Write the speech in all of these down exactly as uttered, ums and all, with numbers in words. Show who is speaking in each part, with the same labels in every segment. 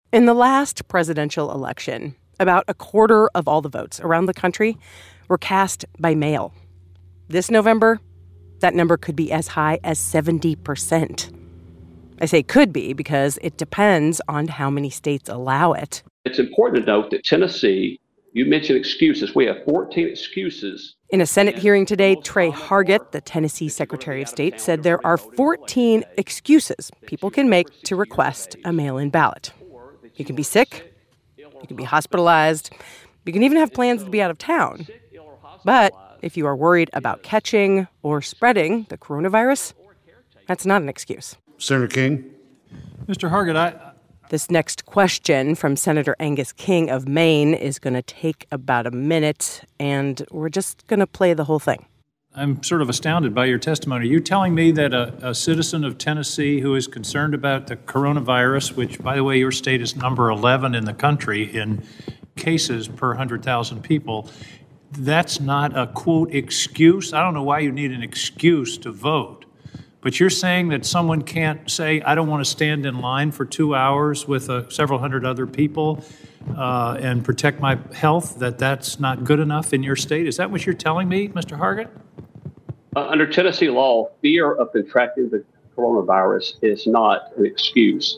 Speaker 1: In the last presidential election, about a quarter of all the votes around the country were cast by mail. This November, that number could be as high as seventy percent. I say could be because it depends on how many states allow it.
Speaker 2: It's important to note that Tennessee, you mentioned excuses. We have fourteen excuses.
Speaker 1: In a Senate hearing today, Trey Hargett, the Tennessee Secretary of State, said there are fourteen excuses people can make to request a mail-in ballot. You can be sick, you can be hospitalized, you can even have plans to be out of town. But if you are worried about catching or spreading the coronavirus, that's not an excuse.
Speaker 3: Senator King.
Speaker 4: Mister Hargett, I...
Speaker 1: This next question from Senator Angus King of Maine is going to take about a minute, and we're just going to play the whole thing.
Speaker 4: I'm sort of astounded by your testimony. Are you telling me that a, a citizen of Tennessee who is concerned about the coronavirus, which, by the way, your state is number eleven in the country in cases per one hundred thousand people, that's not a, quote, excuse? I don't know why you need an excuse to vote. But you're saying that someone can't say, I don't want to stand in line for two hours with uh, several hundred other people uh, and protect my health, that that's not good enough in your state? Is that what you're telling me, Mister Hargett?
Speaker 2: Uh, under Tennessee law, fear of contracting the coronavirus is not an excuse.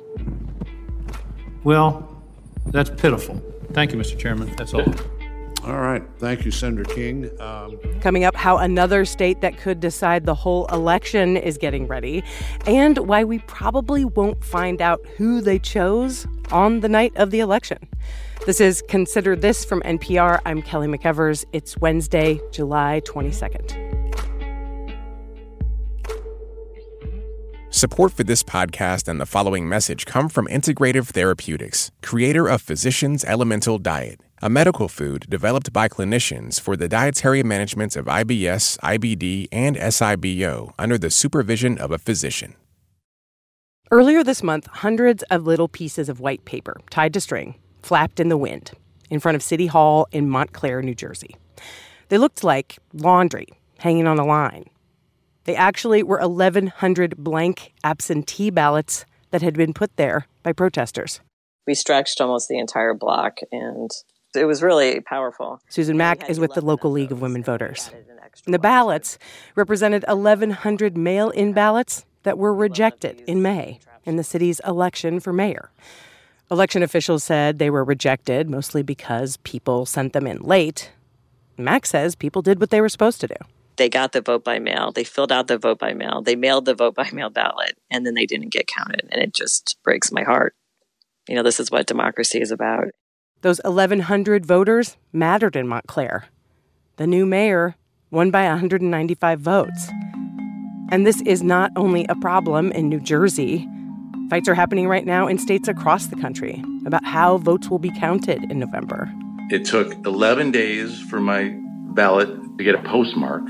Speaker 4: Well, that's pitiful. Thank you, Mister Chairman. That's all.
Speaker 3: All right. Thank you, Senator King. Um,
Speaker 1: Coming up, how another state that could decide the whole election is getting ready, and why we probably won't find out who they chose on the night of the election. This is Consider This from N P R. I'm Kelly McEvers. It's Wednesday, July twenty-second.
Speaker 5: Support for this podcast and the following message come from Integrative Therapeutics, creator of Physicians Elemental Diet, a medical food developed by clinicians for the dietary management of I B S, I B D, and S I B O under the supervision of a physician.
Speaker 1: Earlier this month, hundreds of little pieces of white paper tied to string flapped in the wind in front of City Hall in Montclair, New Jersey. They looked like laundry hanging on a line. They actually were eleven hundred blank absentee ballots that had been put there by protesters.
Speaker 6: We stretched almost the entire block, and it was really powerful.
Speaker 1: Susan Mack is with the local League of Women Voters. And the ballots represented eleven hundred mail-in ballots that were rejected in May in the city's election for mayor. Election officials said they were rejected mostly because people sent them in late. Mack says people did what they were supposed to do.
Speaker 6: They got the vote by mail. They filled out the vote by mail. They mailed the vote by mail ballot, and then they didn't get counted. And it just breaks my heart. You know, this is what democracy is about.
Speaker 1: Those eleven hundred voters mattered in Montclair. The new mayor won by one hundred ninety-five votes. And this is not only a problem in New Jersey. Fights are happening right now in states across the country about how votes will be counted in November.
Speaker 7: It took eleven days for my ballot to get a postmark,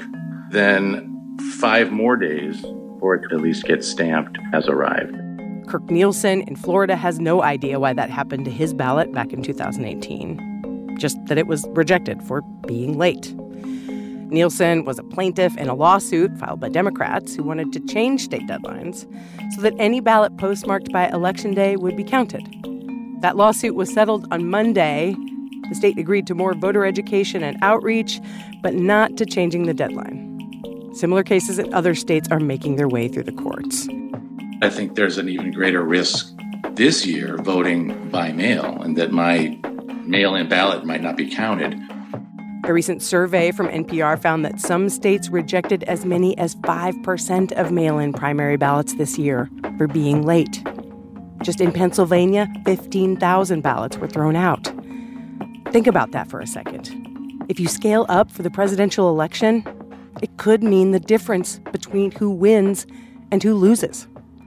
Speaker 7: then five more days for it to at least get stamped as arrived.
Speaker 1: Kirk Nielsen in Florida has no idea why that happened to his ballot back in two thousand eighteen, just that it was rejected for being late. Nielsen was a plaintiff in a lawsuit filed by Democrats who wanted to change state deadlines so that any ballot postmarked by Election Day would be counted. That lawsuit was settled on Monday. The state agreed to more voter education and outreach, but not to changing the deadline. Similar cases in other states are making their way through the courts.
Speaker 7: I think there's an even greater risk this year voting by mail, and that my mail-in ballot might not be counted.
Speaker 1: A recent survey from N P R found that some states rejected as many as five percent of mail-in primary ballots this year for being late. Just in Pennsylvania, fifteen thousand ballots were thrown out. Think about that for a second. If you scale up for the presidential election, it could mean the difference between who wins and who loses.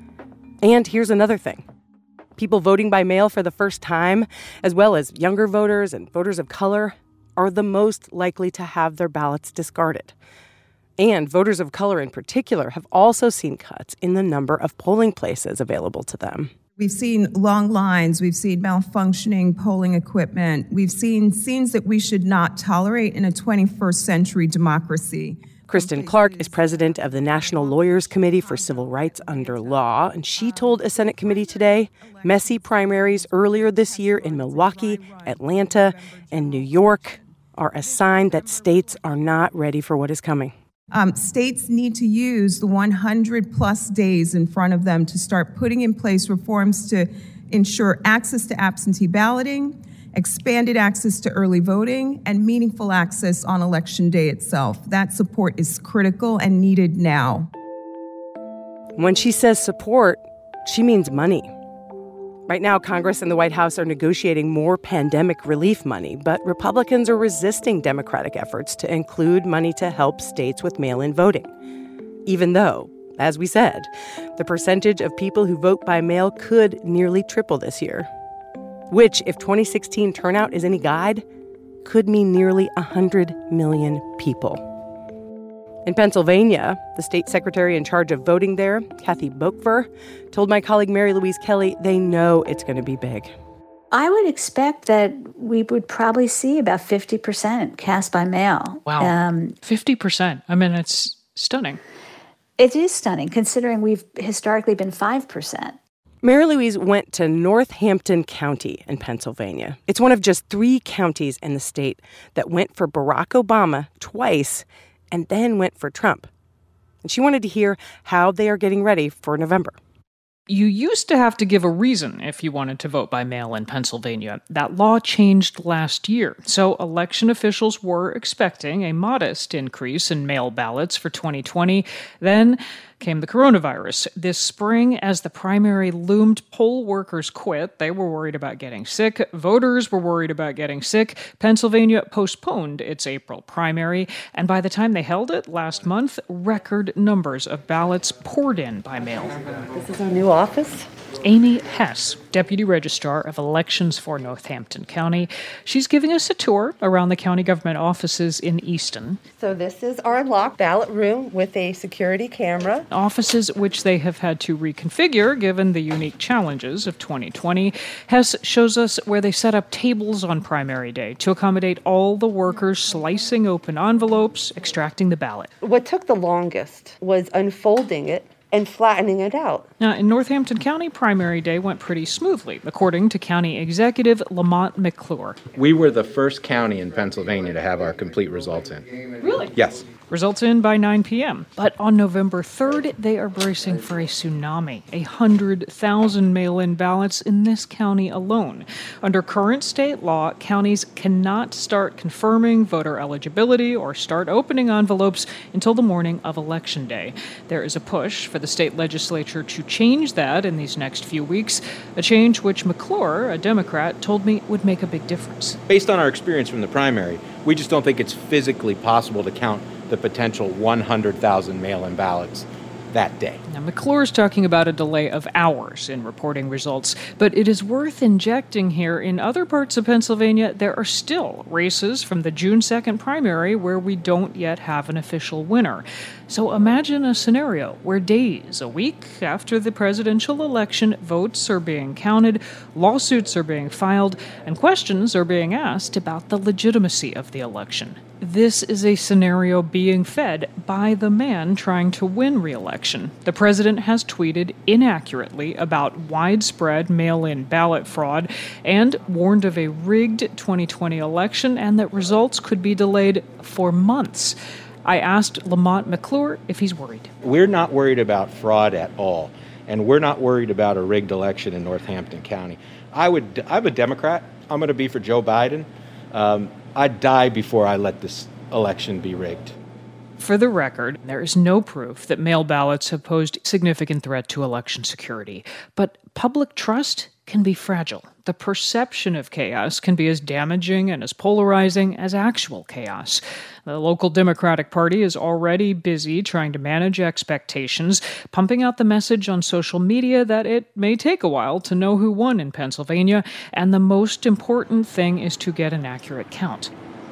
Speaker 1: And here's another thing. People voting by mail for the first time, as well as younger voters and voters of color, are the most likely to have their ballots discarded. And voters of color in particular have also seen cuts in the number of polling places available to them.
Speaker 8: We've seen long lines. We've seen malfunctioning polling equipment. We've seen scenes that we should not tolerate in a twenty-first century democracy.
Speaker 1: Kristen Clark is president of the National Lawyers Committee for Civil Rights Under Law, and she told a Senate committee today messy primaries earlier this year in Milwaukee, Atlanta, and New York are a sign that states are not ready for what is coming.
Speaker 8: Um, states need to use the one hundred plus days in front of them to start putting in place reforms to ensure access to absentee balloting, expanded access to early voting, and meaningful access on Election Day itself. That support is critical and needed now.
Speaker 1: When she says support, she means money. Right now, Congress and the White House are negotiating more pandemic relief money, but Republicans are resisting Democratic efforts to include money to help states with mail-in voting. Even though, as we said, the percentage of people who vote by mail could nearly triple this year, which, if twenty sixteen turnout is any guide, could mean nearly one hundred million people. In Pennsylvania, the state secretary in charge of voting there, Kathy Boekver, told my colleague Mary Louise Kelly they know it's going to be big.
Speaker 9: I would expect that we would probably see about fifty percent cast by mail.
Speaker 10: Wow, um, fifty percent. I mean, it's stunning.
Speaker 9: It is stunning, considering we've historically been five percent.
Speaker 1: Mary Louise went to Northampton County in Pennsylvania. It's one of just three counties in the state that went for Barack Obama twice and then went for Trump. And she wanted to hear how they are getting ready for November.
Speaker 10: You used to have to give a reason if you wanted to vote by mail in Pennsylvania. That law changed last year, so election officials were expecting a modest increase in mail ballots for twenty twenty. Then came the coronavirus. This spring, as the primary loomed, poll workers quit. They were worried about getting sick. Voters were worried about getting sick. Pennsylvania postponed its April primary, and by the time they held it last month, record numbers of ballots poured in by mail.
Speaker 11: This is our new office.
Speaker 10: Amy Hess, Deputy Registrar of Elections for Northampton County. She's giving us a tour around the county government offices in Easton.
Speaker 11: So this is our locked ballot room with a security camera.
Speaker 10: Offices which they have had to reconfigure given the unique challenges of twenty twenty. Hess shows us where they set up tables on primary day to accommodate all the workers slicing open envelopes, extracting the ballot.
Speaker 11: What took the longest was unfolding it and flattening it out.
Speaker 10: Now, in Northampton County, primary day went pretty smoothly, according to County Executive Lamont McClure.
Speaker 12: We were the first county in Pennsylvania to have our complete results in.
Speaker 10: Really?
Speaker 12: Yes.
Speaker 10: Results in by nine p.m. But on November third, they are bracing for a tsunami, a one hundred thousand mail-in ballots in this county alone. Under current state law, counties cannot start confirming voter eligibility or start opening envelopes until the morning of Election Day. There is a push for the state legislature to change that in these next few weeks, a change which McClure, a Democrat, told me would make a big difference.
Speaker 12: Based on our experience from the primary, we just don't think it's physically possible to count the potential one hundred thousand mail-in ballots that day.
Speaker 10: Now, McClure's talking about a delay of hours in reporting results, but it is worth injecting here. In other parts of Pennsylvania, there are still races from the June second primary where we don't yet have an official winner. So imagine a scenario where days, a week after the presidential election, votes are being counted, lawsuits are being filed, and questions are being asked about the legitimacy of the election. This is a scenario being fed by the man trying to win re-election. The president has tweeted inaccurately about widespread mail-in ballot fraud and warned of a rigged twenty twenty election and that results could be delayed for months. I asked Lamont McClure if he's worried.
Speaker 12: We're not worried about fraud at all, and we're not worried about a rigged election in Northampton County. I would, I'm a Democrat. I'm going to be for Joe Biden. Um, I'd die before I let this election be rigged.
Speaker 10: For the record, there is no proof that mail ballots have posed a significant threat to election security. But public trust can be fragile. The perception of chaos can be as damaging and as polarizing as actual chaos. The local Democratic Party is already busy trying to manage expectations, pumping out the message on social media that it may take a while to know who won in Pennsylvania, and the most important thing is to get an accurate count.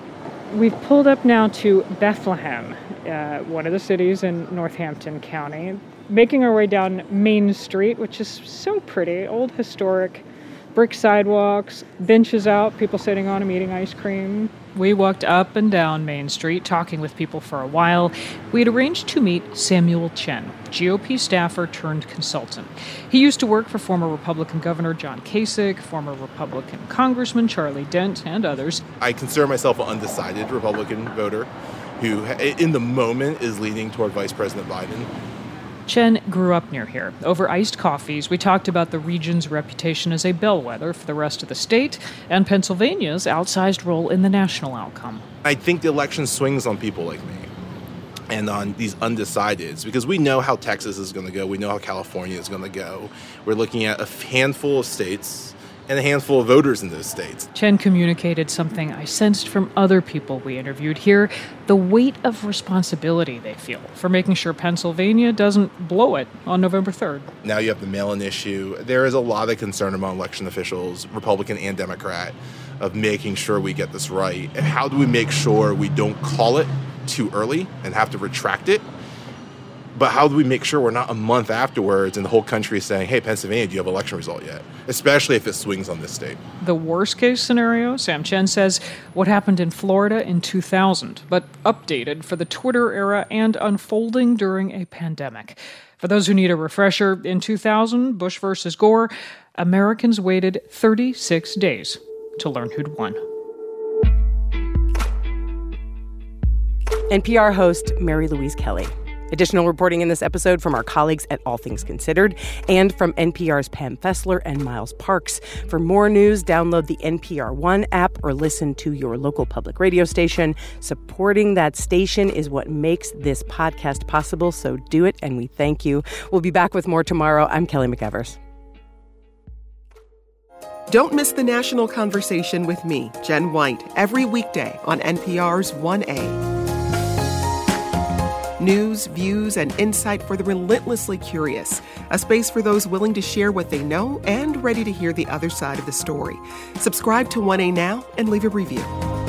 Speaker 13: We've pulled up now to Bethlehem, uh, one of the cities in Northampton County, making our way down Main Street, which is so pretty, old historic Brick sidewalks, benches out, people sitting on them eating ice cream.
Speaker 10: We walked up and down Main Street, talking with people for a while. We had arranged to meet Samuel Chen, G O P staffer turned consultant. He used to work for former Republican Governor John Kasich, former Republican Congressman Charlie Dent, and others.
Speaker 14: I consider myself an undecided Republican voter who, in the moment, is leaning toward Vice President Biden.
Speaker 10: Chen grew up near here. Over iced coffees, we talked about the region's reputation as a bellwether for the rest of the state and Pennsylvania's outsized role in the national outcome.
Speaker 14: I think the election swings on people like me and on these undecideds because we know how Texas is going to go. We know how California is going to go. We're looking at a handful of states and a handful of voters in those states.
Speaker 10: Chen communicated something I sensed from other people we interviewed here, the weight of responsibility they feel for making sure Pennsylvania doesn't blow it on November third.
Speaker 14: Now you have the mail-in issue. There is a lot of concern among election officials, Republican and Democrat, of making sure we get this right. And how do we make sure we don't call it too early and have to retract it? But how do we make sure we're not a month afterwards and the whole country is saying, hey, Pennsylvania, do you have an election result yet? Especially if it swings on this state.
Speaker 10: The worst case scenario, Sam Chen says, what happened in Florida in two thousand, but updated for the Twitter era and unfolding during a pandemic. For those who need a refresher, in two thousand, Bush versus Gore, Americans waited thirty-six days to learn who'd won.
Speaker 1: N P R host Mary Louise Kelly. Additional reporting in this episode from our colleagues at All Things Considered and from N P R's Pam Fessler and Miles Parks. For more news, download the N P R One app or listen to your local public radio station. Supporting that station is what makes this podcast possible, so do it, and we thank you. We'll be back with more tomorrow. I'm Kelly McEvers.
Speaker 15: Don't miss the national conversation with me, Jen White, every weekday on N P R's one A. News, views, and insight for the relentlessly curious. A space for those willing to share what they know and ready to hear the other side of the story. Subscribe to one A now and leave a review.